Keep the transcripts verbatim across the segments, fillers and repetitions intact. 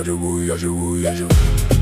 я живу, я живу, я живу.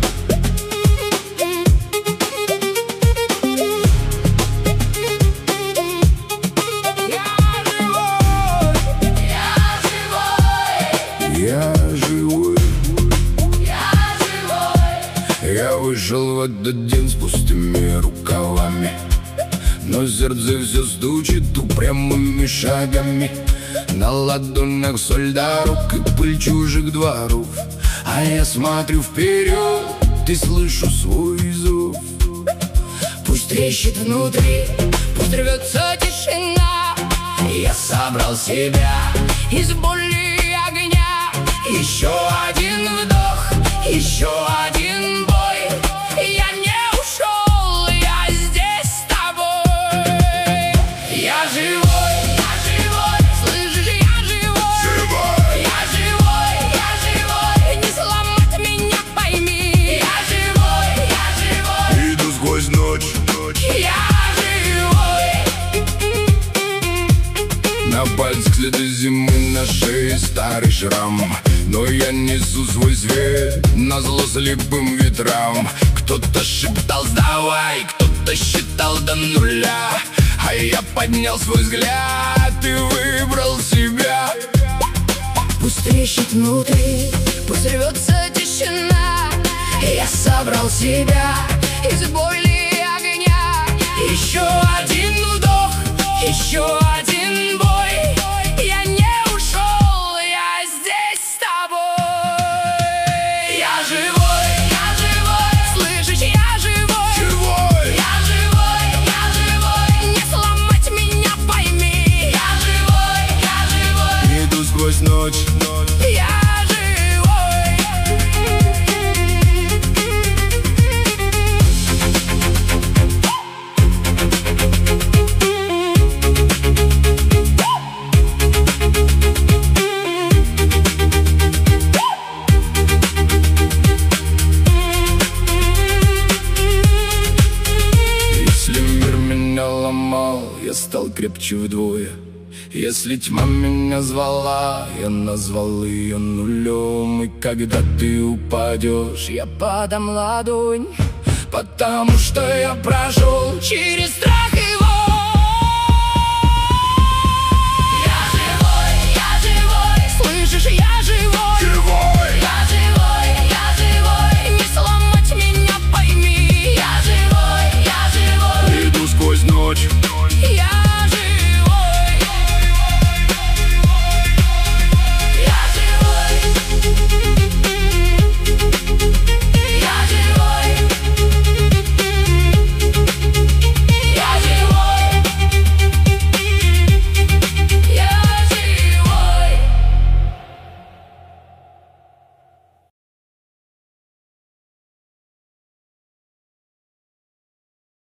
Я живой, я живой. Я вышел в этот день с пустыми рукавами, но сердце все стучит упрямыми шагами. На ладонях соль дорог и пыль чужих дворов, а я смотрю вперед и слышу свой зов. Пусть трещит внутри, пусть рвется тишина. Я собрал себя из боли и огня. Еще один вдох, еще один бой. Я не ушел, я здесь с тобой. Я живой, я живой, слышишь, я живой. Живой. Я живой, я живой, не сломать меня, пойми. Я живой, я живой, иду сквозь ночь, ночь. Я живой. На пальцах следы зимы, на шее старый шрам, но я несу свой свет назло слепым ветрам. Кто-то шептал «сдавай», кто-то считал до нуля, а я поднял свой взгляд и выбрал себя. Пусть трещит внутри, пусть рвется тишина. Я собрал себя из боли и огня. Еще один вдох, еще один бой. Я не ушел, я здесь с тобой. Я живой, я живой, слышишь, я живой. Живой. Я живой, я живой, не сломать меня, пойми. Я живой, я живой, иду сквозь ночь, ночь. я Я стал крепче вдвое. Если тьма меня звала, я назвал ее нулем. И когда ты упадешь, я подам ладонь, потому что я прошел через страх.